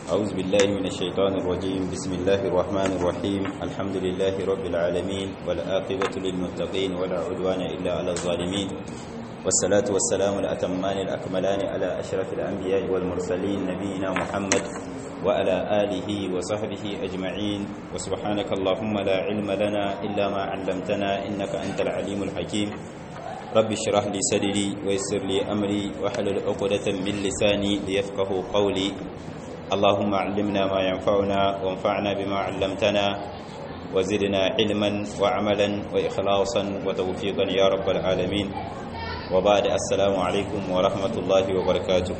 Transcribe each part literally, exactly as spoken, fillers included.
أعوذ بالله من الشيطان الرجيم بسم الله الرحمن الرحيم الحمد لله رب العالمين والعاقبة للمتقين ولا عدوان إلا على الظالمين والصلاة والسلام الأتمان الأكملان على أشرف الأنبياء والمرسلين نبينا محمد وعلى آله وصحبه أجمعين وسبحانك اللهم لا علم لنا إلا ما علمتنا إنك أنت العليم الحكيم رب اشرح لي صدري ويسر لي أمري واحلل عقدة من لساني ليفقهوا قولي اللهم علمنا ما ينفعنا وانفعنا بما علمتنا وزدنا علما وعملا وإخلاصا وتوفيقا يا رب العالمين وبعد السلام عليكم ورحمة الله وبركاته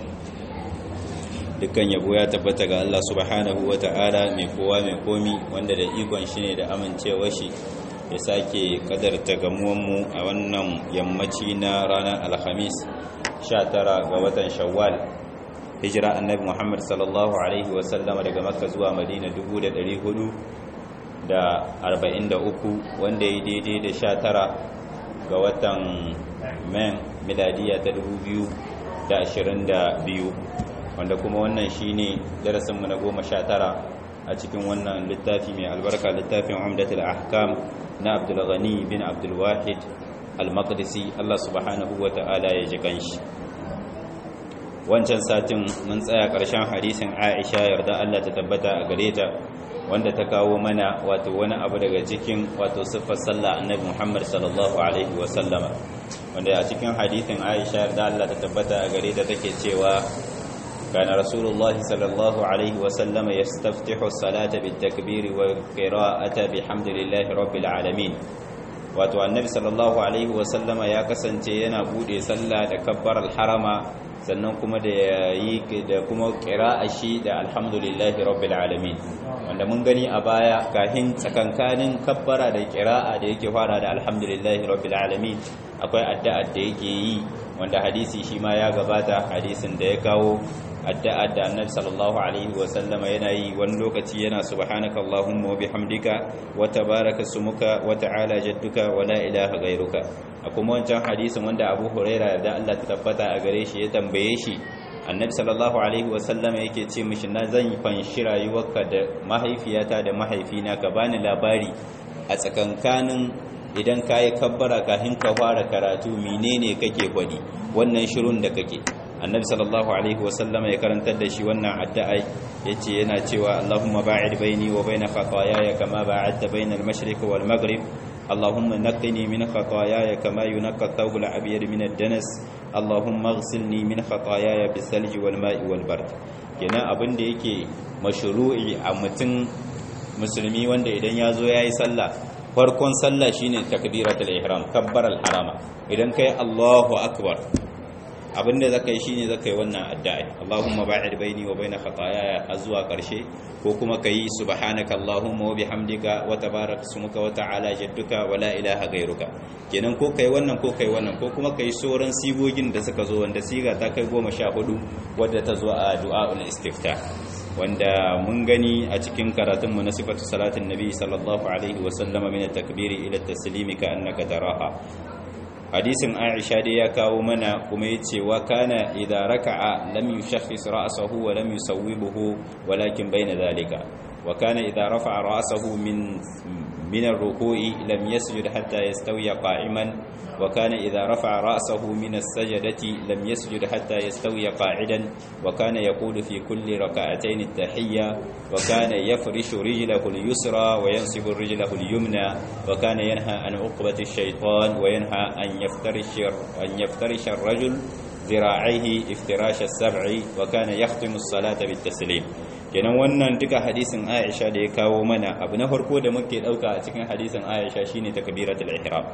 dukkan yabo ya tabbata ga Allah subhanahu wata'ala mai kowa mai komi wanda da ikon shi ne da amincewar shi ya sake kadarta gamuwanmu a wannan yammaci na ranar alhamis sha tara ga watan shawwal hijira annabi Muhammad sallallahu alaihi wasallama daga Makka zuwa Madina dubu da ɗari hudu da arba'in da uku wanda ya daidai da sha tara ga watan Men miladiya ta dubu biyu da ashirin da biyu wanda kuma wannan shine darasin mu na goma sha tara a cikin wannan littafi mai albarka littafin Umdatul Ahkam na Abdul Ghani bin Abdul Wahid Al-Maqdisi Allah subhanahu wata'ala ya ji kanshi. Wancan satin mun tsaya ƙarshen hadisin Aisha yarda Allah ta tabbata a gare ta wanda ta kawo mana wato wani abu daga cikin wato siffar sallah annabi Muhammad sallallahu alaihi wa sallama wanda a cikin hadisin Aisha yarda Allah ta tabbata a gare ta take cewa kana rasulullahi sallallahu alaihi wa sallama yastaftihu as-salata bit-takbir wa qira'ata bihamdillahi rabbil alamin wato annabi sallallahu alaihi wa sallama ya kasance yana bude sallah da kabbar al-harama sannan kuma da yayi da kuma qira'a shi da alhamdulillahi rabbil alamin wanda mun gani a baya kahin tsakankanin kabbara da qira'a da yake fara da alhamdulillahi rabbil alamin akwai addu'a da yake yi wanda hadisi shi ma ya gabata hadisin da ya kawo addu'a da annabi sallallahu alaihi wa sallama yana yi wani lokaci yana subhanaka allahumma wa bihamdika wa tabaraka smuka wa ta'ala jadduka wa la ilaha ghairuka a kuma wancan hadisin wanda Abu Huraira da Allah ta tabbata a gare shi ya tambaye shi annabi sallallahu alaihi wa sallama yake ce mishi na zan yi fanshi rayuwarka da mahaifiyata da mahaifina ka bani labari a tsakankanin idan kayi kabbara kafin ka fara karatu menene kake gwadi wannan shirun da kake annabi sallallahu alaihi wasallam ya karantar da shi wannan addu'a yace yana cewa Allahumma ba'id baini wa baina khataayaya kama ba'adta baina al-mashriq wal maghrib Allahumma naqqini min khataayaya kama yunqqa ath-thawb al-abyad min ad-danas Allahumma ighsilni min khataayaya bis-salji wal ma'i wal bard kenan abin da yake mashru'i a mutum musulmi wanda idan yazo yayi sallah farkon sallah shine takbiratul ihram kabbar al-harama idan kai Allahu akbar abinda zaka yi shine zaka yi wannan addu'a Allahumma ba'id baini wa baina khataayaya azwa karshe ko kuma kai subhanaka Allahumma wa bihamdika wa tabarak ismuka wa ta'ala jadduka wa la ilaha ghairuka kenan ko kai wannan ko kai wannan ko kuma kai sauran sigogin da suka zo wanda siga ta kai goma sha hudu wadda ta zo a du'aul istiftah wanda mun gani a cikin karatunmu na sifatu salatin nabi sallallahu alaihi wa sallama min at-takbiri ila at-taslimi ka annaka taraha hadisin Aisha dai ya kawo mana kuma yace wa kana idza raka'a lam yushakhis ra'sahu wa lam yusawwibuhu walakin bayna dhalika wa kana idza rafa'a ra'sahu min min ar-ruku'i lam yasjud hatta yastawiya qa'iman wa kana idza rafa'a ra'sahu min as-sajdati lam yasjud hatta yastawiya qa'idan wa kana yaqulu fi kulli rak'atayn at-tahiyya wa kana yafrishu rijlahu al-yusra wa yansibu rijlahu al-yumna wa kana yanha an uqbati ash-shaytan wa yanha an يفترش أن يفترش الرجل ذراعيه افتراش السبع وكان يختم الصلاة بالتسليم kenan wannan duka hadisin Aisha da ya kawo mana abu na farko da muke dauka a cikin hadisin Aisha shine takbiratul ihram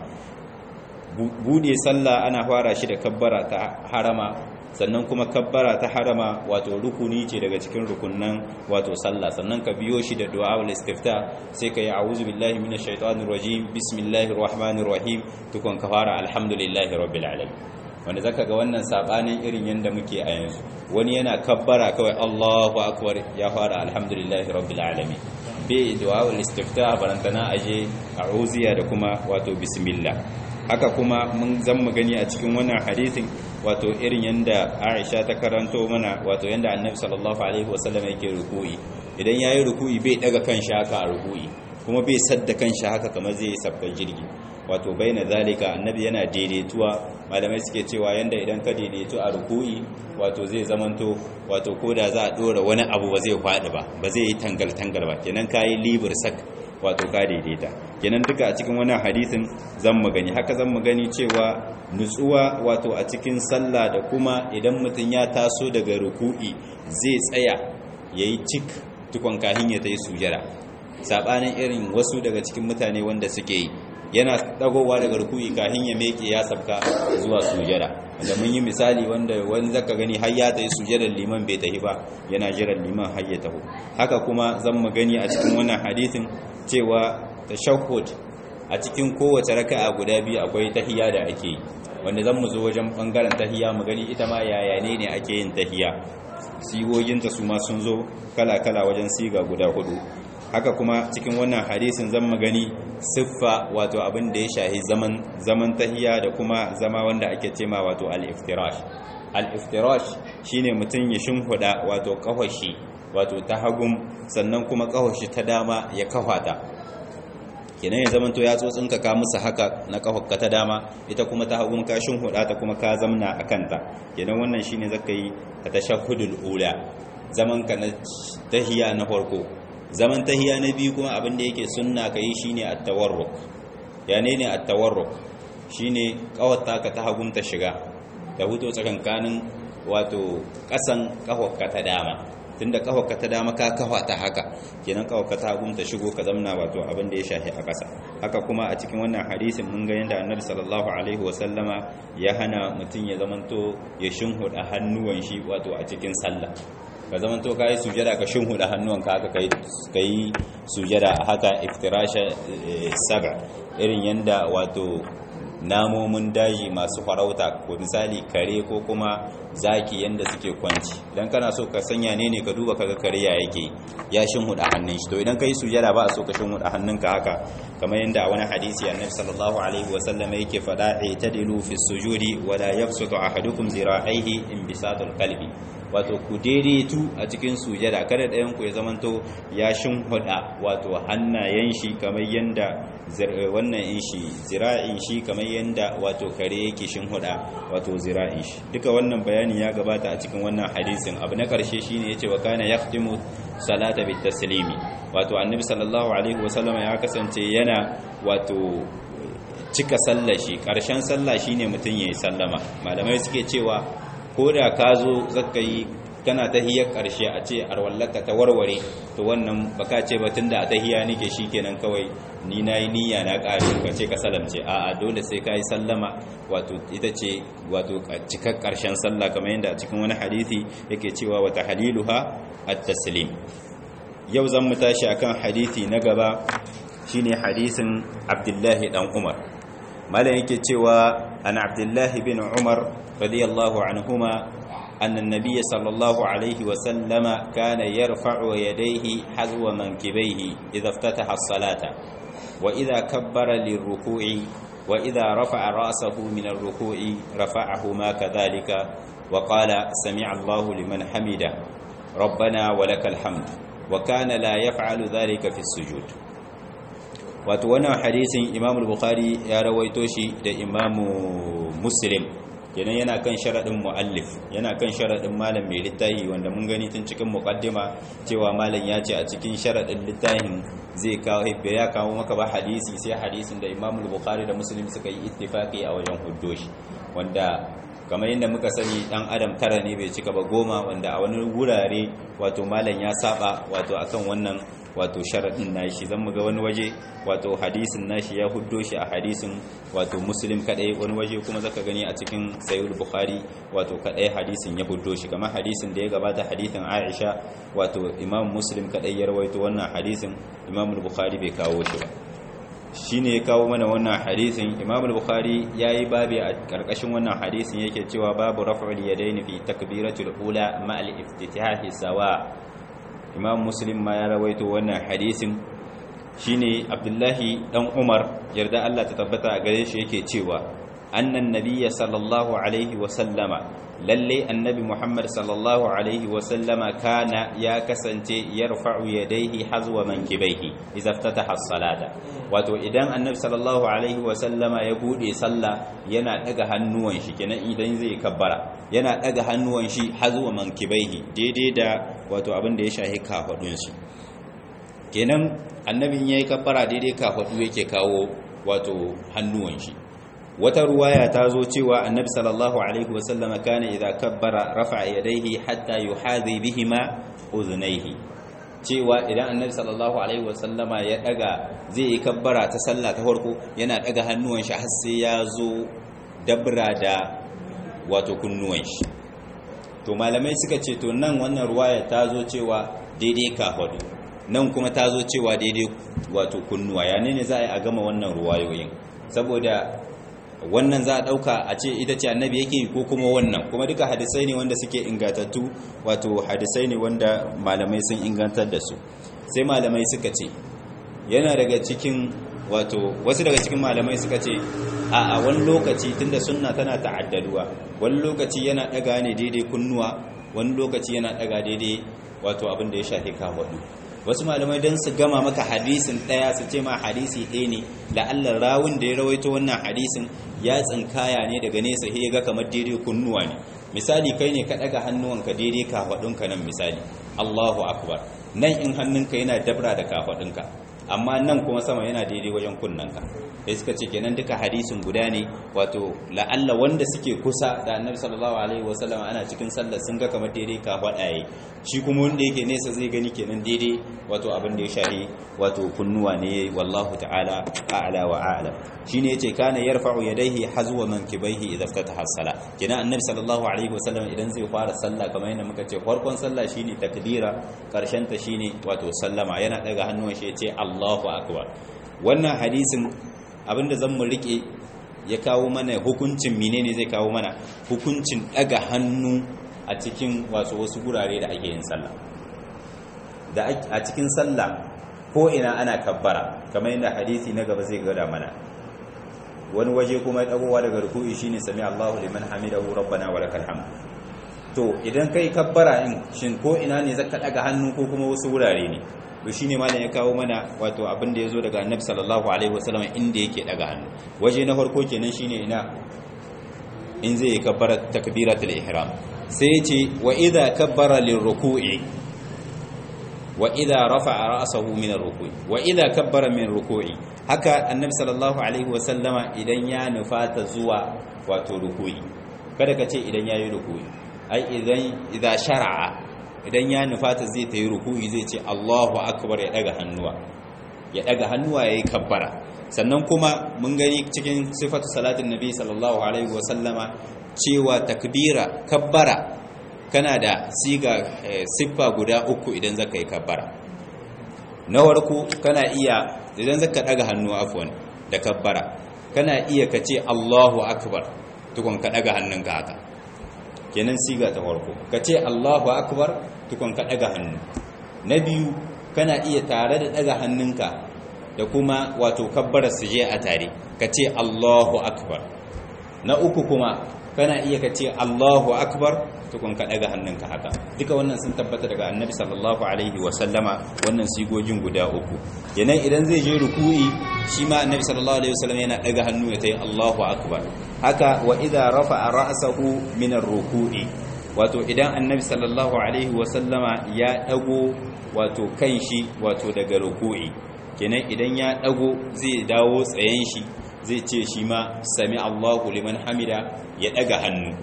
bude sallah ana fara shi da kabbara ta harama sannan kuma kabbara ta harama wato rukuni ce daga cikin rukunnan wato sallah sannan ka biyo shi da du'aul istiftah sai ka yi a'udhu billahi minash shaitanir rajim bismillahir rahmanir rahim tukun ka fara alhamdulillahi rabbil alamin wanda zaka ga wannan sabanin irin yanda muke a yanzu wani yana kabbara kawai Allahu akbar ya fara alhamdulillahi rabbil alamin bi du'aul istiftah barantana aje a'udhiya da kuma wato bismillah haka kuma mun zan mu gani a cikin wannan hadisin wato irin yanda Aisha ta karanto mana wato yanda Annabi sallallahu alaihi wasallam yake ruku'i idan yayi ruku'i bai daga kanshi haka a ruku'i kuma bai sadda kanshi haka kamar zai sabka jirgi wato baina zalika Annabi yana daidaituwa malamai suke cewa yanda idan ka daidaitu a ruku'i wato zai zamanto wato koda za a dora wani abu ba zai kwadi ba ba zai yi tangal tangal ba kenan kai libur sak wato ka daidaita kenan duka a cikin wannan hadisin zan mu gani haka zan mu gani cewa nutsuwa wato a cikin sallah da kuma idan mutum ya taso daga ruku'i zai tsaya yayi cik tukun kahin ya tayi sujada sabanin irin wasu daga cikin mutane wanda suke yi yana dagowa daga ruku'i kahin ya meke ya sabka zuwa sujada wanda mun yi misali wanda wani zaka gani har ya tayi sujadar liman bai tahi ba yana jiran liman har ya taho haka kuma zan mu gani a cikin wannan hadisin cewa tashahhud a cikin kowace raka'a guda biyu akwai tahiyya da ake yi wanda zan mu zo wajen bangaren tahiyya mu gani ita ma yaya ne ne ake yin tahiyya sigoginta su ma sun zo kala kala wajen siga guda hudu haka kuma cikin wannan hadisin zan mu gani siffa wato abin da ya shahi zaman zaman tahiyya da kuma zama wanda ake cema wato al-iftirash al-iftirash shine mutun ya shinhuda wato kafashi wato ta hagum sannan kuma kafashi ta dama ya kafata kenan ya zamanto ya tsotsinka ka musu haka na kafarka ta dama ita kuma ta hagum ka shinhuda ta kuma ka zamna akan ta kenan wannan shine zaka yi tashahhudul ula zaman ka na tahiyya na farko zaman tahiya na biyu kuma abin da yake sunna kai shine at-tawarruk yani ne at-tawarruk shine kawata ka ta hagunta shiga da huto tsakankanin wato kasan kafarka ta dama tunda kafarka ta dama ka kafa ta haka kenan kafarka ta hagunta shigo ka zamna wato abin da ya shahi a kasa haka kuma a cikin wannan hadisin mun ga yanda Annabi sallallahu alaihi wasallama ya hana mutun ya zamanto ya shinhuda hannuwan shi wato a cikin sallah ka zaman to kai sujada ka shinhuda hannuwanka haka kai kai sujada haka iftirasha sab'a irin yanda wato namomin daji masu farauta ko misali kare ko kuma zaki yanda suke kwanci idan kana so ka sanya ne ne ka duba kaga kare ya yake ya shinhuda hannun shi to idan kai sujada ba a so ka shinhuda hannunka haka kamar yanda a wani hadisi Annabi sallallahu alaihi wasallam yake fada itadilu fi sujudi wala yabsutu ahadukum zira'ihi inbisatul qalbi wato ku daidaitu a cikin sujada kada ɗayan ku ya zamanto ya shinhuda wato hannayen shi kamar yanda wannan in shi zira'in shi kamar yanda wato kare yake shinhuda wato zira'in shi duka wannan bayani ya gabata a cikin wannan hadisin abu na karshe shine yace wa kana yaqtimu salata bit taslimi wato annabi sallallahu alaihi wasallam ya kasance yana wato cika sallar shi karshen sallah shine mutun yayi sallama malamai suke cewa ko da ka zo zaka yi kana tahiyar karshe a ce arwallaka ta warware to wannan baka ce ba tunda a tahiya nake shikenan kawai ni nayi niyya na kare ka ce ka salamce a'a dole sai kai sallama wato ita ce wato cikar karshen sallah kamar yadda a cikin wani hadisi yake cewa wa tahliluha at-taslim yau zan mu tashi akan hadisi na gaba shine hadisin Abdullahi dan Umar malam yake cewa an Abdullahi bin Umar radiyallahu anhuma أن النبي صلى الله عليه وسلم كان يرفع يديه حذو منكبيه إذا افتتح الصلاة وإذا كبر للركوع وإذا رفع رأسه من الركوع رفعهما كذلك وقال سمع الله لمن حمده ربنا ولك الحمد وكان لا يفعل ذلك في السجود وتوانا حديث إمام البخاري يا رويتوشي ده إمام مسلم kenan yana kan sharadin muallif yana kan sharadin malam mai littafi wanda mun gani tun cikin muqaddima cewa malam ya ce a cikin sharadin littafin zai kawo ya kawo maka ba hadisi sai hadisin da Imam al-Bukhari da Muslim suka yi ittifaqi a wajen huddoshi wanda kamar yadda muka sani dan adam tara ne bai cika ba goma wanda a wani wurare wato malam ya saba wato akan wannan wato sharadin nashi zan muga wani waje wato hadisin nashi ya huddo shi a hadisin wato Muslim kadai wani waje kuma zaka gani a cikin Sahih Bukhari wato kadai hadisin ya huddo shi kamar hadisin da ya gabata hadisin Aisha wato Imam Muslim kadai ya rawaito wannan hadisin Imam Bukhari bai kawo shi ba shine ya kawo mana wannan hadisin Imam Bukhari yayi babi a karkashin wannan hadisin yake cewa babu raf'ul yadayn fi takbiratul ula ma al-iftitahi sawa Imam Muslim ma ya rawaito wannan hadisin shine Abdullahi dan Umar yarda Allah ta tabbata a gare shi yake cewa annan nabiyya sallallahu alaihi wa sallama lalle annabi Muhammad sallallahu alaihi wa sallama kana ya kasance yarfa'u yadayhi hazwa mankibaihi idza iftataha as-salata wato idan annabi sallallahu alaihi wa sallama ya bude sallah yana daga hannuwan shi kenan idan zai kabbara yana daga hannuwan shi hazwa mankibaihi daidai da wato abin da ya shahi kafadun shi kenan annabin yayi kabbara daidai kafadu yake kawo wato hannuwan shi wata ruwaya ta zo cewa annabi sallallahu alaihi wasallama kana idza kabbara rafa'a yadayhi hatta yuhadhi bihima udhnayhi cewa idan annabi sallallahu alaihi wasallama ya daga zai yi kabbara ta sallah ta farko yana daga hannuwan shi har sai ya zo dabra da wato kunnuwan shi to malamai suka ce to nan wannan ruwaya ta zo cewa daidai kafadu nan kuma ta zo cewa daidai wato kunnuwa ya ne za a yi a gama wannan ruwayoyin saboda wannan za a ɗauka a ce ita ce annabi yake ko kuma wannan kuma duka hadisai ne wanda suke ingantattu wato hadisai ne wanda malamai sun ingantar da su sai malamai suka ce yana daga cikin wato wasu daga cikin malamai suka ce a a wani lokaci tunda sunna tana ta'addaduwa wani lokaci yana daga ne daidai kunnuwa wani lokaci yana daga daidai wato abin da ya shafi kafadu wasu malamai don su gama maka hadisin ɗaya su ce ma hadisi ɗaya ne la'allar rawun da ya rawaito wannan hadisin ya tsinkaya ne daga nesa he ga kamar daidai kunnuwa ne misali kai ne ka ɗaga hannuwanka daidai kafaɗunka nan misali Allahu akbar nan in hannunka yana dabra da kafaɗunka amma nan kuma sama yana daidai wajen kunnanka sai suka ce kenan duka hadisin guda ne wato la'alla wanda suke kusa da annabi sallallahu alaihi wasallam ana cikin sallar sun ga kamar daidai ka faɗaye shi kuma wanda yake nesa zai gani kenan daidai wato abin da ya shari wato kunnuwa ne wallahu ta'ala a'la wa a'lam shine yace kana yarfa'u yadayhi hazwa mankibaihi idza iftataha as-salah kenan annabi sallallahu alaihi wasallam idan zai fara sallah kamar yadda muka ce farkon sallah shine takbira karshen ta shine wato sallama yana daga hannuwan shi yace Allahu akbar wannan hadisin abinda zan mu rike ya kawo mana hukuncin menene zai kawo mana hukuncin daga hannu a cikin wasu wasu gurare da ake yin sallah da a cikin sallah ko ina ana kabbara kamar yadda hadisi na gaba zai gada mana wani waje kuma dagowa daga ruku'i shine sami Allahu liman hamidahu rabbana walakal hamd to idan kai kabbara in shin ko ina ne zaka daga hannu ko kuma wasu wurare ne to shine malam ya kawo mana wato abin da yazo daga annabi sallallahu alaihi wasallam inda yake daga hannu waje na farko kenan shine ina in zai kabbara takbiratul ihram sai yace wa idha kabbara lirruku'i wa idha rafa'a ra'sahu min ar-ruku'i wa idha kabbara min ruku'i haka annabi sallallahu alaihi wasallama idan ya nufata zuwa wato ruku'i kada ka ce idan yayi ruku'i ai idan idza shar'a idan ya nufata zai ta yi ruku'i zai ce Allahu akbar ya daga hannuwa ya daga hannuwa yayi kabbara sannan kuma mun gani cikin sifatu salatin nabi sallallahu alaihi wasallama cewa takbira kabbara kana da siga siffa guda uku idan zaka yi kabbara na warku kana iya idan zaka daga hannu afwan da kabbara kana iya kace Allahu akbar tukun ka daga hannunka haka kenan siga ta farko kace Allahu akbar tukun ka daga hannu na biyu kana iya tare da daga hannunka da kuma wato kabbara suje a tare kace Allahu akbar na uku kuma kana iya kace Allahu akbar tukun ka daga hannunka haka duka wannan sun tabbata daga annabi sallallahu alaihi wa sallama wannan sigogin guda uku kenan idan zai je ruku'i shi ma annabi sallallahu alaihi wa sallam yana daga hannu ya tayi Allahu akbar haka wa idza rafa'a ra'sahu min ar-ruku'i wato idan annabi sallallahu alaihi wa sallama ya dago wato kan shi wato daga ruku'i kenan idan ya dago zai dawo tsayen shi zai ce shi ma sami Allahu liman hamida ya daga hannu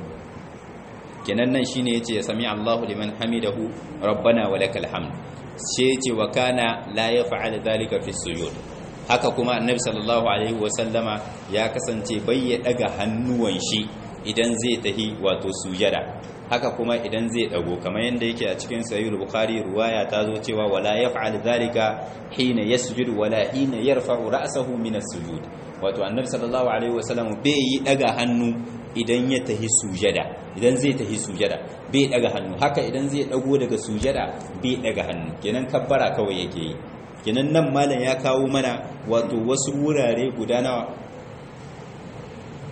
kenan nan shine yace ya sami Allahu liman hamidahu rabbana walakal hamd sai yace wa kana la yaf'al dhalika fi sujud haka kuma annabi sallallahu alaihi wasallama ya kasance bai ya daga hannuwan shi idan zai tahi wato sujada haka kuma idan zai dago kamar yanda yake a cikin sahih bukhari ruwaya ta zo cewa wala yaf'al dhalika hina yasjudu wala hina yarfa'u ra'sahu min as-sujud wato annabi sallallahu alaihi wasallam bai yi daga hannu idan ya tahi sujada idan zai tahi sujada bai daga hannu haka idan zai dago daga sujada bai daga hannu kenan kabbara kawai yake yi kenan nan malam ya kawo mana wato wasu wurare guda nawa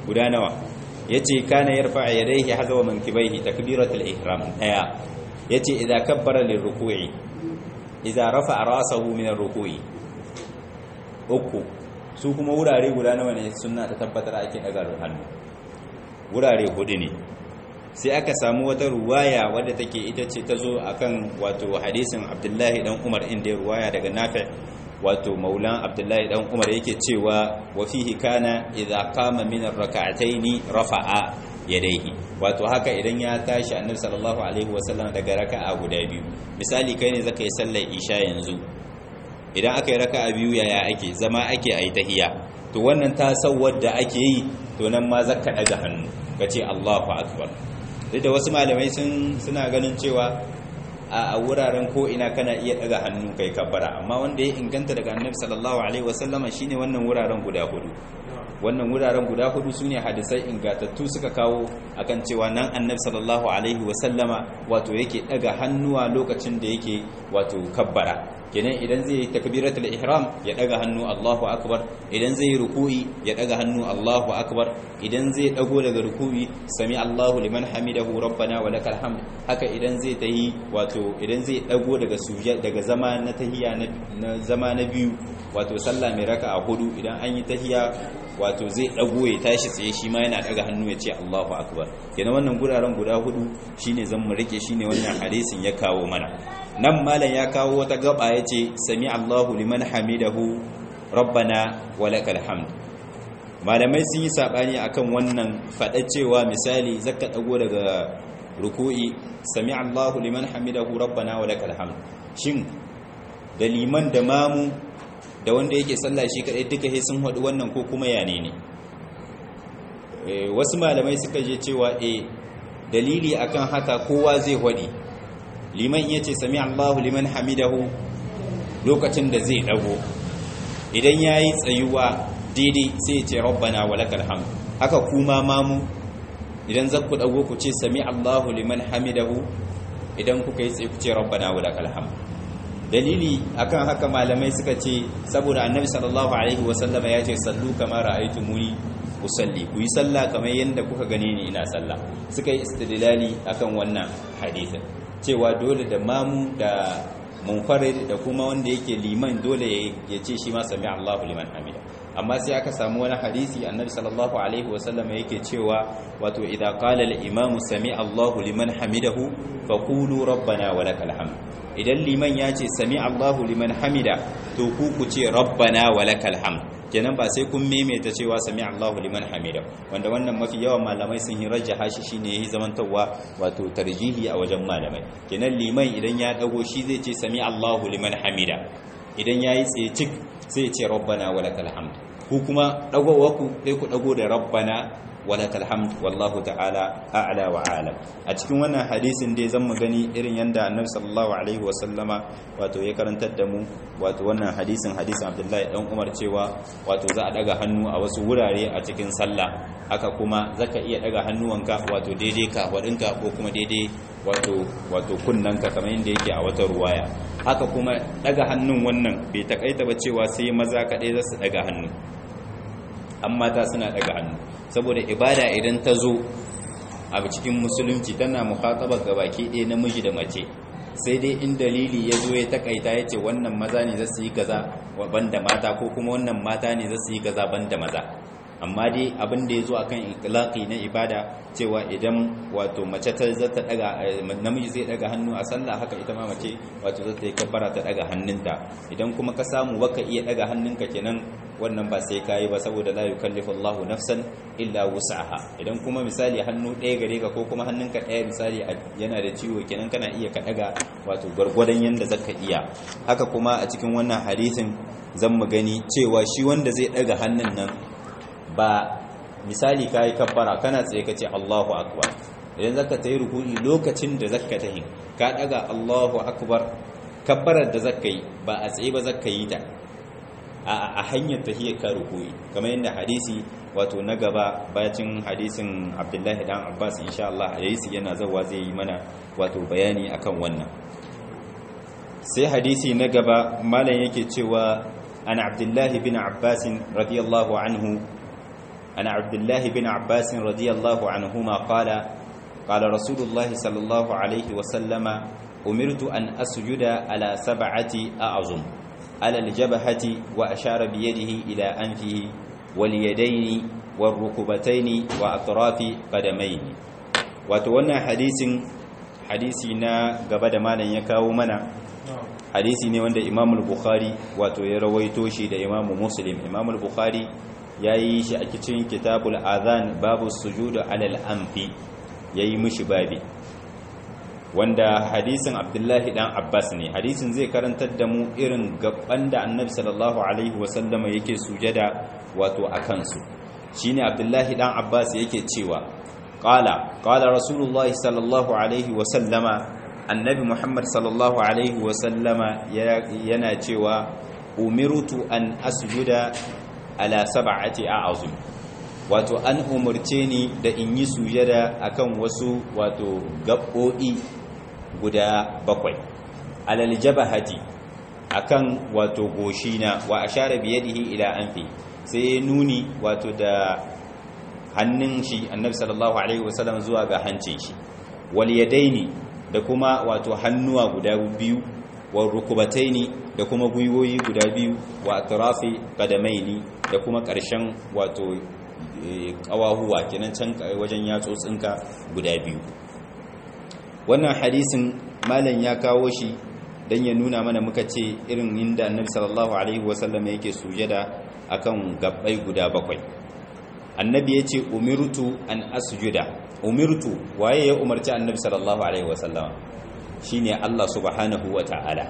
guda nawa yace kana yarfa yadayhi hazwa mankibaihi takbiratul ihram daya yace idza kabbara lirruku'i idza rafa'a ra'sahu min arruku'i uku su kuma wurare guda nawa ne sunna ta tabbatar ake daga hannu wurare hudu ne sai aka samu wata ruwaya wadda take ita ce ta zo akan wato hadisin Abdullahi dan Umar inda ruwaya daga Nafi wato maulan Abdullahi dan Umar yake cewa wa fihi kana idza qama min ar-rak'atayn rafa'a yadayhi wato haka idan ya tashi annabi sallallahu alaihi wasallam daga raka'a guda biyu misali kai ne zaka yi sallar isha yanzu idan aka yi raka'a biyu yaya ake zama ake ayi tahiyya to wannan tasawwar da ake yi to nan ma zaka daga hannu kace Allahu akbar duk da wasu malamai sun suna ganin cewa a wuraren ko ina kana iya daga hannu kai kabbara amma wanda ya inganta daga annabi sallallahu alaihi wasallama shine wannan wuraren guda hudu wannan wuraren guda hudu sune hadisai ingantattu suka kawo akan cewa nan annabi sallallahu alaihi wasallama wato yake daga hannuwa lokacin da yake wato kabbara kenan idan zai takbiratul ihram ya daga hannu Allahu akbar idan zai ruku'i ya daga hannu Allahu akbar idan zai dago daga ruku'i sami Allahu liman hamidahu rabbana wa lakal hamd haka idan zai tahi wato idan zai dago daga sujud daga zama na tahiyya na zama na biyu wato sallah mai raka'a hudu idan an yi tahiyya wato zai dago ya tashi tsaye shi ma yana daga hannu ya ce Allahu akbar kenan wannan guraren guda hudu shine zan mu rike shine wannan hadisin ya kawo mana nan malam ya kawo wata gaba yace sami Allahu liman hamidahu rabbana walakal hamd malamai sun yi sabani akan wannan fada cewa misali zakka dago daga ruku'i sami Allahu liman hamidahu rabbana walakal hamd shin da liman da mamu da wanda yake sallah shi kadai duka sai sun hadu wannan ko kuma yane ne wasu malamai suka je cewa eh dalili akan haka kowa zai hadi liman yace sami Allahu liman hamidahu lokacin da zai dago idan yayi tsayuwa daidai sai ya ce rabbana walakal hamd haka kuma mamu idan zakku dago ku ce sami Allahu liman hamidahu idan kuka yi tsaye ku ce rabbana walakal hamd dalili akan haka malamai suka ce saboda annabi sallallahu alaihi wasallam ya ce sallu kama ra'aytumuni usalli ku yi sallah kamar yanda kuka gane ni ina sallah suka yi istidlali akan wannan hadisin cewa dole da mamu da munfarid da kuma wanda yake liman dole ya ce shi ma sami Allahu liman hamida amma sai aka samu wani hadisi annabi sallallahu alaihi wasallam yake cewa wato idza qala al-imam sami Allahu liman hamidahu faqulu rabbana walakal hamd idan liman ya ce sami Allahu liman hamida to ku ku ce rabbana walakal hamd kenan ba sai kun maimaita cewa sami Allahu liman hamida wanda wannan mafi yawan malamai sun yi rajjaha shi shine yayi zamantawa wato tarjihi a wajen malamai kenan liman idan ya dago shi zai ce sami Allahu liman hamida idan yayi tsaye cik sai ya ce rabbana walakal hamd ku kuma dagowa ku sai ku dago da rabbana walakal hamd wallahu ta'ala a'la wa alam a cikin wannan hadisin dai zan mu gani irin yanda annabi sallallahu alaihi wasallama wato ya karantar da mu wato wannan hadisin hadisin Abdullahi dan Umar cewa wato za a daga hannu a wasu wurare a cikin sallah haka kuma zaka iya daga hannuwanka wato daidai ka wadinka ko kuma daidai wato wato kunnanka kamar yanda yake a wata ruwaya haka kuma daga hannun wannan bai takaita ba cewa sai maza kadai za su daga hannu amma ta suna daga hannu saboda ibada idan ta zo a cikin musulunci tana mukhatabar gabaki ɗaya namiji da mace sai dai in dalili ya zo ya takaita ya ce wannan maza ne za su yi kaza banda mata ko kuma wannan mata ne za su yi kaza banda maza amma dai abin da ya zo akan iqlaqi na ibada cewa idan wato mace ta zata daga namiji zai daga hannu a sallah haka ita ma mace wato zata yi kabbara ta daga hannunta idan kuma ka samu baka iya daga hannunka kenan wannan ba sai kai ba saboda la yukallifu Allahu nafsan illa wus'aha idan kuma misali hannu ɗaya gare ka ko kuma hannunka ɗaya misali yana da ciwo kenan kana iya ka daga wato gwargwadon yanda zaka iya haka kuma a cikin wannan hadisin zan mu gani cewa shi wanda zai daga hannun nan ba misali kai kabbara kana tsaye kace Allahu akbar idan zaka tayi ruku'i lokacin da zaka tahi ka daga Allahu akbar kabbarar da zaka yi ba a tsaye ba zaka yi ta a hanyar tahiyyar ka ruku'i kamar yadda hadisi wato na gaba bacin hadisin Abdullahi dan Abbas insha Allah hadisi yana zawa zai yi mana wato bayani akan wannan sai hadisi na gaba malam yake cewa an Abdullahi bin Abbas radiyallahu anhu ana abdullahi bin abbas radiyallahu anhuma qala qala rasulullahi sallallahu alaihi wa sallama umirtu an asjuda ala sab'ati a'zum ala aljabhati wa ashara bi yadihi ila anfihi wal yadaini war rukbataini wa atrafi qadamaini. Wato wannan hadisin hadisi na gaba da malam ya kawo mana hadisi ne wanda Imam al-Bukhari wato ya rawaito shi da Imam Muslim. Imam al-Bukhari yayi shi a cikin kitabul adhan babu sujud ala al-anfi, yayi mishi babi wanda hadisin Abdullahi dan Abbas ne. Hadisin zai karantar da mu irin gaban da Annabi sallallahu alaihi wasallam yake sujada wato akan su. Shine Abdullahi dan Abbas yake cewa qala qala rasulullahi sallallahu alaihi wasallama, annabi Muhammad sallallahu alaihi wasallama yana cewa umirtu an asjuda ala sab'ati a'zum, wato an umurce ni da in yi sujada akan wasu wato gaɓoɓi guda bakwai. alal jabahati, akan wato goshina, wa ashara bi yadihi ila anfi, sai nuni wato da hannun shi annabi sallallahu alaihi wasallam zuwa ga hancin shi. wal yadaini, da kuma wato hannuwa guda biyu, wa rukubataini, da kuma gwiwoyi guda biyu, wa atrafi qadamaini, da kuma ƙarshen wato ƙawahuwa kenan can wajen yatsotsinka guda biyu. Wannan hadisin malam ya kawo shi dan ya nuna mana, muka ce irin inda annabi sallallahu alaihi wasallam yake sujada akan gabbai guda bakwai. Annabi yace umirtu an asjuda. Umirtu, waye ya umarci annabi sallallahu alaihi wasallam? Shine Allah subhanahu wataala.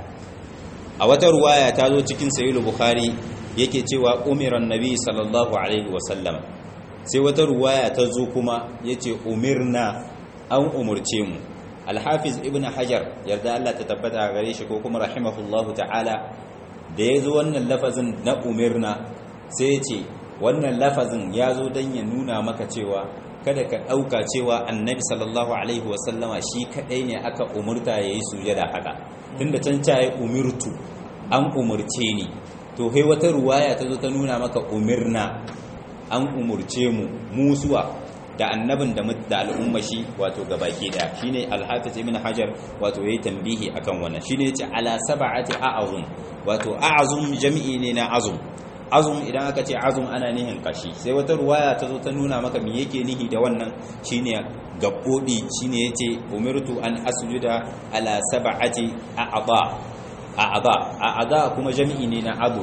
A wata ruwaya ta zo cikin sahih bukhari yake cewa umiran nabi sallallahu alaihi wasallam. Sai wata ruwaya ta zo kuma yace umirna, an umurce mu. Al-Hafiz Ibn Hajar yarda Allah ta tabbata gare shi ko kuma rahimahullahu ta'ala, da yazo wannan lafazin na umirna sai yace wannan lafazin yazo dan ya nuna maka cewa kada ka ɗauka cewa annabi sallallahu alaihi wasallama shi kaɗai ne aka umurta ya yi sujada haka, tunda can caye umirtu, an umurce ni. To kai wata ruwaya ta zo ta nuna maka umirna, an umurce mu musuwa da annabin da da al'umma shi wato gabaki da. Shine al-Hafiz Ibn Hajar wato yayi tambihi akan wannan. Shine yace ala sab'ati a'zum, wato a'zum jami'i ne na azum. Azum idan aka ce azum ana nihin kashi. Sai wata ruwaya ta zo ta nuna maka me yake nihi da wannan, shine gabbobi. Shine yace umirtu an asjuda ala sab'ati a'dha. A'dha a'dha kuma jami'i ne na adu.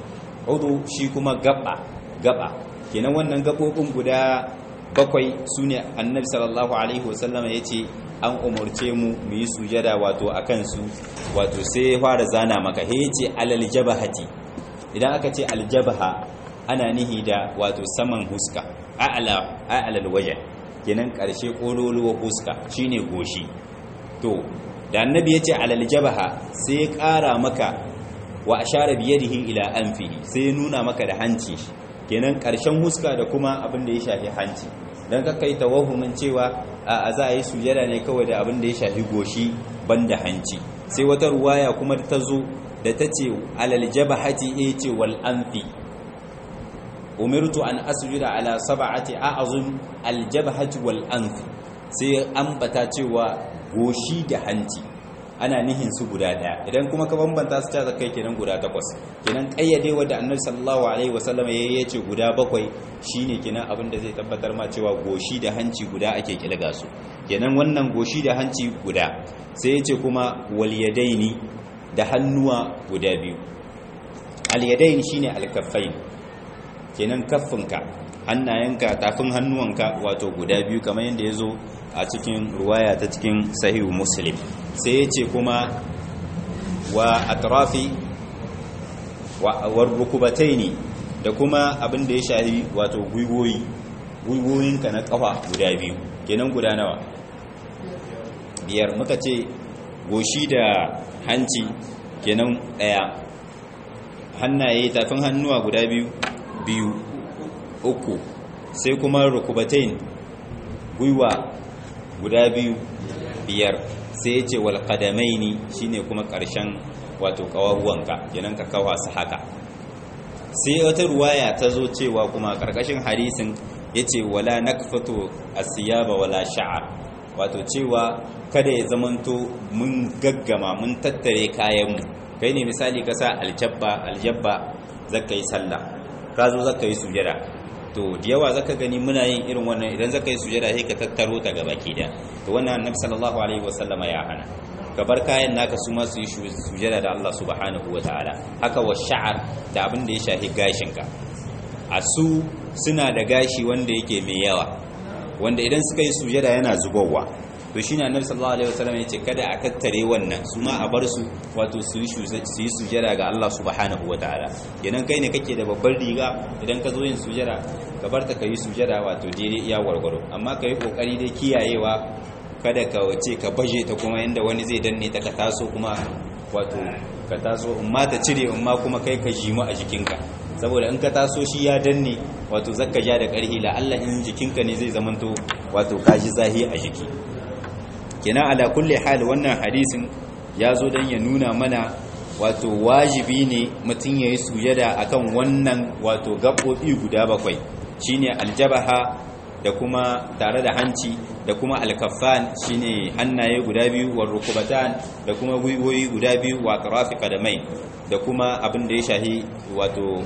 Udu shi kuma gaba gaba. Kenan wannan gabobin guda bakwai sune annabi sallallahu alaihi wasallam yace an umurce mu mu yi sujada wato akan su. Wato sai ya fara zana maka, he yace alal jabahati. Idan aka ce aljabaha ana nihi da wato saman huska, a'la a'lal waje, kenan karshe kololuwa huska shine goshi. To da annabi yace alal jabaha sai ya kara maka wa ashara bi yadihi ila anfihi, sai ya nuna maka da hanci, kenan karshen huska da kuma abin da ya shafi hanci. Dan kakkai tawahumin cewa a za a yi sujada ne kawai da abin da ya shafi goshi banda hanci. Sai wata ruwaya kuma ta zo da ta ce alal jabahati, ya ce wal anfi. Umirtu an asjuda ala sab'ati a'zum al jabahati wal anfi. Sai ambata cewa goshi da hanci ana nihin su guda daya. Idan kuma ka bambanta su ta kai kenan guda takwas. Kenan kayyade wanda annabi sallallahu alaihi wasallam yayi yace guda bakwai shine kenan abin da zai tabbatar ma cewa goshi da hanci guda ake kilga su. Kenan wannan goshi da hanci guda. Sai yace kuma wal yadaini, da hannuwa guda biyu. Al-yadayn shine al-kaffayn, kenan kaffinka, hannayenka, tafin hannuwanka wato guda biyu, kamar yadda yazo a cikin ruwaya ta cikin sahihu Muslim. Sai yace kuma wa atrafi wa rukubataini, da kuma abin da ya shahi wato gwiwoyi, gwiwoyinka na kafa guda biyu. Kenan guda nawa? Biyar. Muka ce goshi da hanci kenan daya, hannaye tafin hannuwa guda biyu biyu uku, sai kuma rukubatain gwiwa guda biyu biyar. Sai yace wal qadamaini, shine kuma karshen wato kawahuwanka, kenan ka kawa su haka. Sai wata ruwaya ta zo cewa kuma karkashin hadisin yace wala nakfatu asiyaba wala sha'r wato cewa kada ya zamanto mun gaggama mun tattare kayan mu kai ne misali ka sa aljabba aljabba zaka yi sallah ka zo zaka yi sujada to da yawa zaka gani muna yin irin wannan idan zaka yi sujada sai ka tattaro ta gaba ki da to wannan annabi sallallahu alaihi wasallama ya hana ka bar kayan naka su ma su yi sujada da Allah subhanahu wataala haka wa sha'ar da abin da ya shafi gashinka a su suna da gashi wanda yake mai yawa wanda idan suka yi sujada yana zubowa to shine annabi sallallahu alaihi wasallam yace kada a tattare wannan su ma a bar su wato su yi su yi sujada ga Allah subhanahu wataala idan kai ne kake da babbar riga idan ka zo yin sujada ka bar ta kai sujada wato daidai iya gwargwaro amma kai kokari dai kiyayewa kada ka wace ka baje ta kuma inda wani zai danne ta ka taso kuma wato ka taso amma ta cire amma kuma kai ka jimu a jikinka saboda in ka taso shi ya danne wato zakka ja da karhi la Allah in jikinka ne zai zamanto wato kaji zahi a jiki kenan ala kulli hal wannan hadisin ya zo dan ya nuna mana wato wajibi ne mutum yayi sujada akan wannan wato gabobi guda bakwai shine aljabaha da kuma tare da hanci da kuma alkaffan shine hannaye guda biyu wa rukubatan da kuma gwiwoyi guda biyu wa tarafiqa da mai da kuma abin da ya shahi wato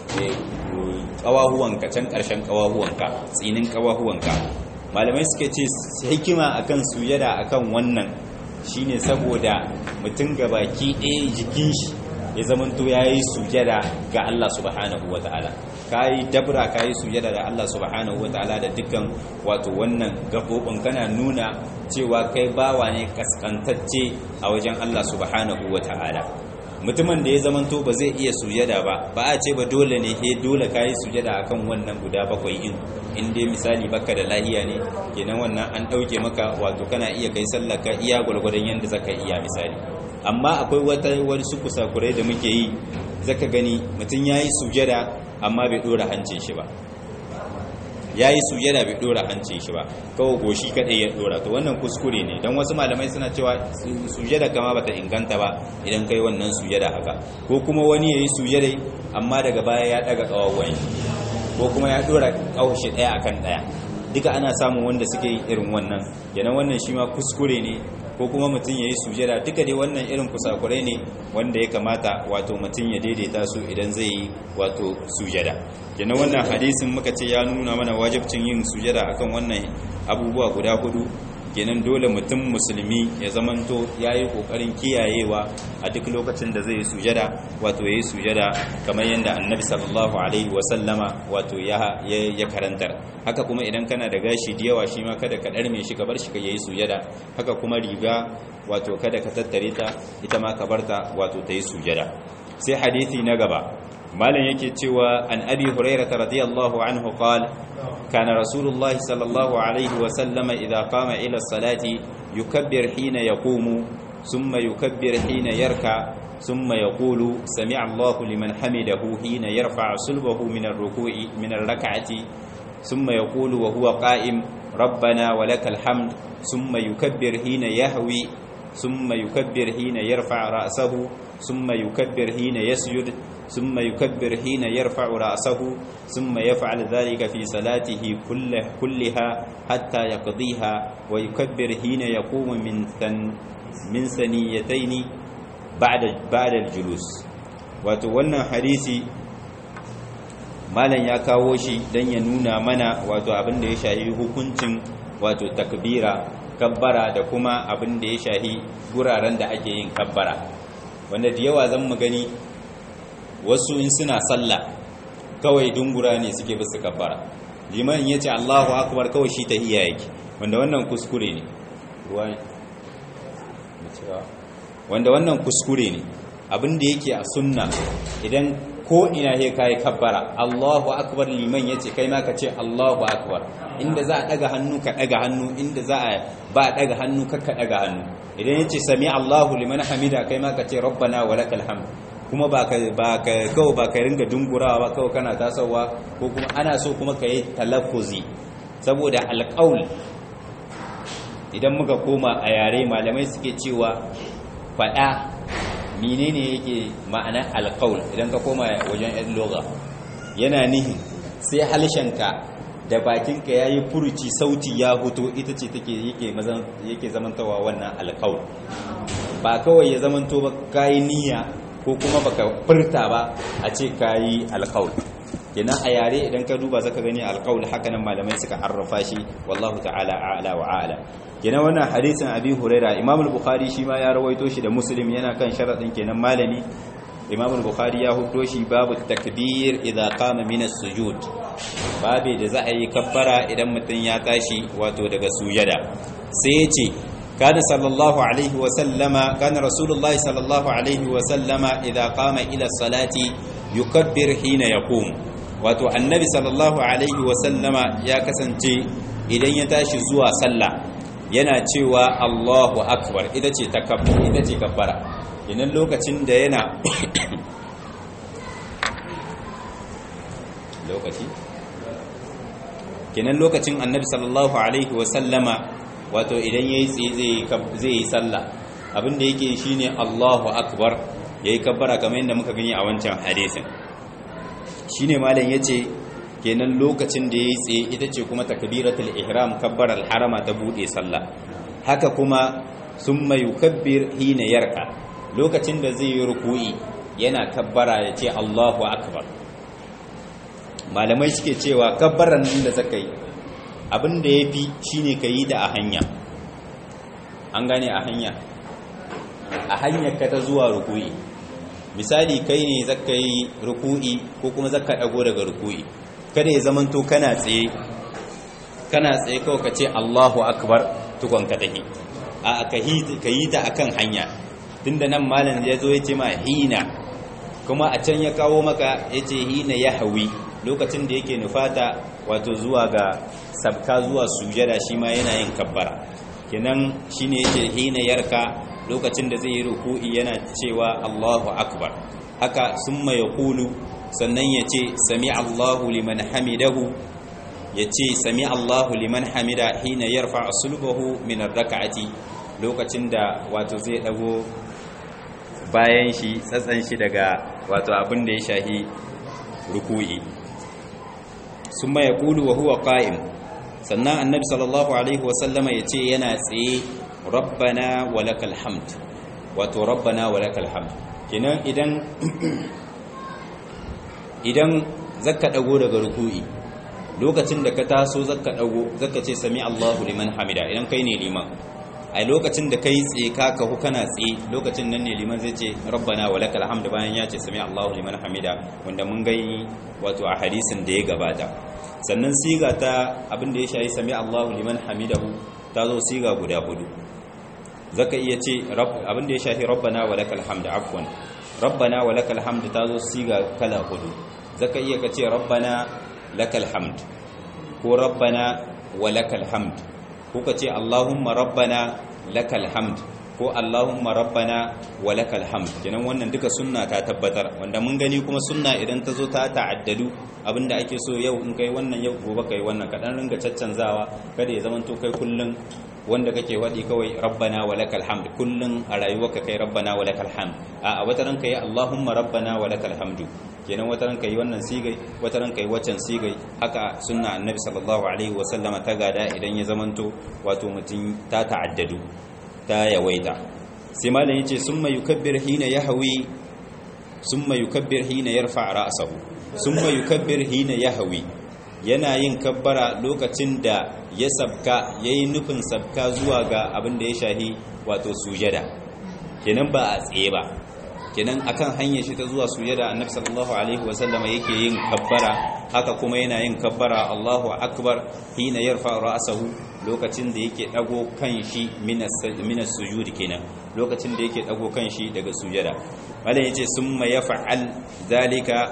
kawahuwanka can karshen kawahuwanka tsinin kawahuwanka malamai suke ce hikima akan sujada akan wannan shine saboda mutum gabaki ɗaya jikin shi ya zamanto yayi sujada ga Allah subhanahu wataala kai dabra kai sujada da Allah subhanahu wataala da dukkan wato wannan gabobin kana nuna cewa kai bawa ne kaskantacce a wajen Allah subhanahu wataala mutumin da ya zamanto ba zai iya sujada ba ba a ce ba dole ne he dole kai sujada akan wannan guda bakwai in in dai misali baka da lahiya ne kenan wannan an dauke maka wato kana iya kai sallar ka iya gurgurdan yanda zaka iya misali amma akwai wata wani su kusakurai da muke yi zaka gani mutun yayi sujada amma bai dora hancin shi ba yayi sujada bai dora hancin shi ba kawai goshi kadai ya dora to wannan kuskure ne dan wasu malamai suna cewa sujada kama bata inganta ba idan kai wannan sujada haka ko kuma wani yayi sujada amma daga baya ya daga kawawan ko kuma ya dora kawashi daya akan daya duka ana samun wanda suke yin irin wannan yana wannan shi ma kuskure ne ko kuma mutum yayi sujada duka dai wannan irin kusakurai ne wanda ya kamata wato mutum ya daidaita su idan zai yi wato sujada yana wannan hadisin muka ce ya nuna mana wajibcin yin sujada akan wannan abubuwa guda hudu kenan dole mutum musulmi ya zamanto yayi kokarin kiyayewa a duk lokacin da zai yi sujada wato yayi sujada kamar yanda annabi sallallahu alaihi wasallama wato ya ya karantar haka kuma idan kana da gashi da yawa shi ma kada ka darme shi ka bar shi ka yayi sujada haka kuma riga wato kada ka tattare ta ita ma ka barta wato ta yi sujada sai hadisi na gaba malam yake cewa an abi hurairah radiyallahu anhu qala كان رسول الله صلى الله عليه وسلم إذا قام إلى الصلاة يكبر حين يقوم ثم يكبر حين يركع ثم يقول سمع الله لمن حمده حين يرفع صلبه من الركوع من الركعة ثم يقول وهو قائم ربنا ولك الحمد ثم يكبر حين يهوي ثم يكبر حين يرفع رأسه ثم يكبر حين يسجد ثم يكبر حين يرفع رأسه ثم يفعل ذلك في صلاته كله كلها حتى يقضيها ويكبر حين يقوم من ثن من ثنيتين بعد بعد الجلوس wato wannan hadisi malam ya kawo shi dan ya nuna mana wato abin da ya shahi hukuncin wato takbira kabbara da kuma abin da ya shahi guraren da ake yin kabbara wanda da yawa zan mu gani wasu in suna sallah kawai dungura ne suke bisa kabbara liman yace Allahu akbar kawai shi tahiyya yake wanda wannan kuskure ne wanda wannan kuskure ne abin da yake a sunna idan ko ina he kai kabbara Allahu akbar liman yace kai ma ka ce Allahu akbar inda za a daga hannu ka daga hannu inda za a ba daga hannu ka ka daga hannu idan yace sami Allahu liman hamida kai ma ka ce rabbana walakal hamd kuma ba ka ba ka kawai ba ka ringa dungurawa ba kawai kana tasawa ko kuma ana so kuma ka yi talaffuzi saboda alqaul idan muka koma a yare malamai suke cewa fada menene yake ma'anar alqaul idan ka koma wajen lugha yana nihin sai halshenka da bakinka yayi furuci sauti ya huto ita ce take yake mazan yake zamantawa wannan alqaul ba kawai ya zamanto ba kai niyya ko kuma baka furta ba a ce kai alqaul kenan a yare idan ka duba zaka gani alqaul haka nan malamai suka arrafa shi wallahu ta'ala a'la wa a'la kenan wannan hadisin abi huraira imam al-bukhari shi ma ya rawaito shi da muslim yana kan sharadin kenan malami imam al-bukhari ya hudo shi babu takbir idza qama min as-sujud babu da za a yi kabbara idan mutun ya tashi wato daga sujada sai ya ce kana sallallahu alaihi wa sallama kana rasulullahi sallallahu alaihi wa sallama idza qama ila salati yukabbir hina yaqum wato annabi sallallahu alaihi wa sallama ya kasance idan ya tashi zuwa sallah yana cewa Allahu akbar ita ce takabbur ita ce kabbara idan lokacin da yana lokaci kenan lokacin annabi sallallahu alaihi wa sallama wato idan yayi tsaye zai yi sallah abinda yake shine Allahu akbar yayi kabbara kamar yadda muka gani a wancan hadisin shine malam yace kenan lokacin da yayi tsaye ita ce kuma takbiratul ihram kabbaral harama ta bude sallah haka kuma summa yukabbir hina yarka lokacin da zai yi ruku'i yana kabbara yace Allahu akbar malamai suke cewa kabbaran nan da zakai abinda yafi shine kayi da a hanya an gane a hanya a hanyar ka ta zuwa ruku'i misali kai ne zaka yi ruku'i ko kuma zaka dago daga ruku'i kada ya zamanto kana tsaye kana tsaye kawai ka ce Allahu akbar tukon ka tahi a ka yi ta akan hanya tunda nan malam ya zo ya ce ma hina kuma a can ya kawo maka ya ce hina ya hawi lokacin da yake nufata wato zuwa ga sabka zuwa sujada shi ma yana yin kabbara kenan shine yake hina yarka lokacin da zai yi ruku'i yana cewa Allahu akbar haka summa yaqulu sannan yace sami Allahu liman hamidahu yace sami Allahu liman hamida hina yarfa sulbahu min ar-rak'ati lokacin da wato zai dago bayan shi tsatsan shi daga wato abin da ya shahi ruku'i summa yaqulu wa huwa qa'im sannan annabi sallallahu alaihi wasallama yace yana tsaye rabbana walakal hamd wato rabbana walakal hamd kenan idan idan zaka dago daga ruku'i lokacin da ka taso zaka dago zaka ce sami Allahu liman hamida idan kai ne liman a lokacin da kai tsaye ka kahu kana tsaye lokacin nan ne liman zai ce rabbana walakal hamd bayan ya ce sami Allahu liman hamida wanda mun gani wato a hadisin da ya gabata sannan siga ta abin da ya shayi sami Allahu liman hamidahu ta zo siga guda hudu zaka iya ce abin da ya shafi rabbana walakal hamd afwan rabbana walakal hamd ta zo siga kala hudu zaka iya ka ce rabbana lakal hamd ko rabbana walakal hamd ko ka ce allahumma rabbana lakal hamd ko allahumma rabbana walakal hamd kenan wannan duka sunna ta tabbatar wanda mun gani kuma sunna idan ta zo ta ta'addadu abinda ake so yau in kai wannan yau gobe kai wannan kadan ringa caccanzawa kada ya zamanto kai kullun wanda kake wadi kawai rabbana walakal hamd kullun a rayuwarka kai rabbana walakal hamd a wata ranka yi allahumma rabbana walakal hamdu kenan wata ranka yi wannan sigai wata ranka yi waccan sigai haka sunna annabi sallallahu alaihi wasallama ta gada idan ya zamanto wato mutum ta ta'addadu ta yawaita sai malam yace summa yukabbir hina yahwi summa yukabbir hina yarfa ra'sahu summa yukabbir hina yahwi yana yin kabbara lokacin da ya sabka yayi nufin sabka zuwa ga abin da ya shahi wato sujada kenan ba a tsaye ba kenan akan hanyar shi ta zuwa sujada annabi sallallahu alaihi wasallama yake yin kabbara haka kuma yana yin kabbara Allahu akbar hina yarfa ra'sahu lokacin da yake dago kanshi minas minas sujud kenan lokacin da yake dago kanshi daga sujada mallan yace summa yaf'al zalika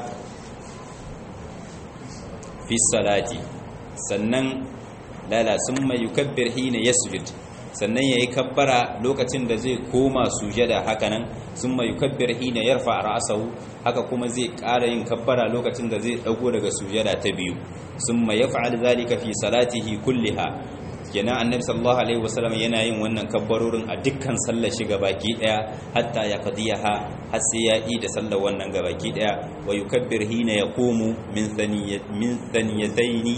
fi salati sannan lala summa yukabbir hina yasjud sannan yayi kabbara lokacin da zai koma sujada hakanan summa yukabbir hina yarfa ra'sahu haka kuma zai ƙara yin kabbara lokacin da zai dago daga sujada ta biyu summa yaf'al zalika fi salatihi kulliha kenan annabi sallallahu alaihi wasallam yana yin wannan kabbarorin a dukkan sallar shi gabaki daya hatta ya qadiyaha har sai ya yi da sallar wannan gabaki daya wa yukabbir hina yaqumu min thaniyat min thaniyataini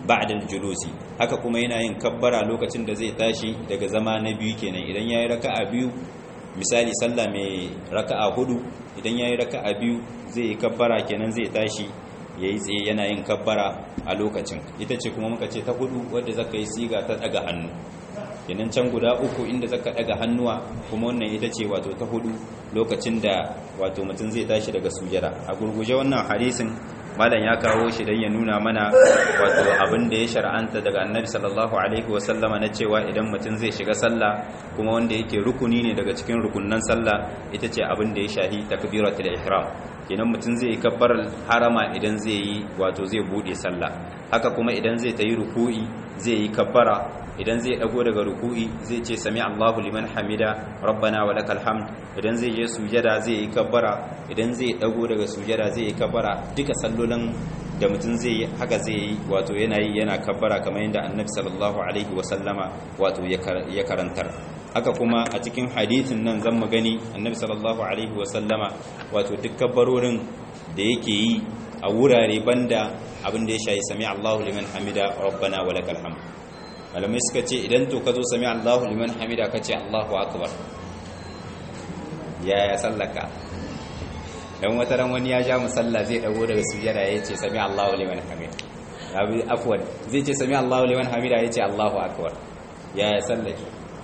ba'da al-julusi haka kuma yana yin kabbara lokacin da zai tashi daga zama na biyu kenan idan yayi raka'a biyu misali sallah mai raka'a hudu idan yayi raka'a biyu zai yi kabbara kenan zai tashi yayi tsaye yana yin kabbara a lokacin ita ce kuma muka ce ta hudu wanda zaka yi siga ta daga hannu kenan can guda uku inda zaka daga hannuwa kuma wannan ita ce wato ta hudu lokacin da wato mutum zai tashi daga sujada a gurguje wannan hadisin malam ya kawo shi dan ya nuna mana wato abin da ya shar'anta daga annabi sallallahu alaihi wasallama na cewa idan mutum zai shiga sallah kuma wanda yake rukuni ne daga cikin rukunnan sallah ita ce abin da ya shahi takbiratul ihram kenan mutum zai kabbar harama idan zai yi wato zai bude sallah haka kuma idan zai tayi ruku'i zai yi kabbara idan zai dago daga ruku'i zai ce sami Allahu liman hamida rabbana wa lakal hamd idan zai je sujada zai yi kabbara idan zai dago daga sujada zai yi kabbara duka sallolin da mutum zai yi haka zai yi wato yana yi yana kabbara kamar yadda annabi sallallahu alaihi wa sallama wato ya karantar haka kuma a cikin hadisin nan zan magani annabi sallallahu alaihi wa sallama wato duk kabbarorin da yake yi a wurare banda abin da ya shayi sami Allahu liman hamida rabbana wa lakal hamd malamai suka ce idan to ka zo sami Allahu liman hamida ka ce Allahu akbar ya ya sallaka dan wata ran wani ya ja musalla zai dago daga sujada ya ce sami Allahu liman hamida abi afwan zai ce sami Allahu liman hamida ya ce Allahu akbar ya ya sallaki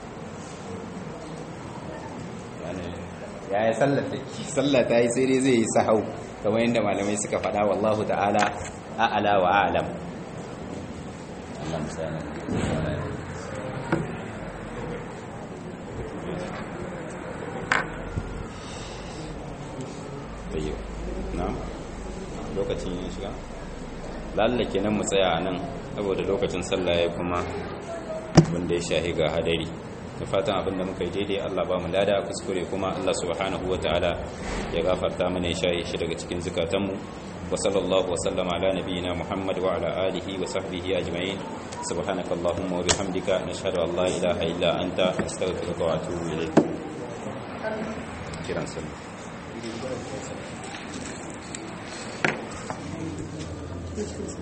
ya ya sallata sallata yi sai dai zai yi sahau kamar yadda malamai suka faɗa wallahu ta'ala a'ala wa a'lam Allah musana bayo na lokacin yin shiga lalle kenan mu tsaya nan saboda lokacin sallah ya kuma wanda ya shahi ga hadari da fatan abinda muka yi daidai Allah ba mu lada kuskure kuma Allah subhanahu wataala ya gafarta mana ya shaye shi daga cikin zukatanmu wa sallallahu wa sallama ala nabiyyina Muhammad wa ala alihi wa sahbihi ajma'in subhanakallahumma wa bihamdika nashhadu an la ilaha illa anta astaghfiruka wa atubu ilayk kiran sallah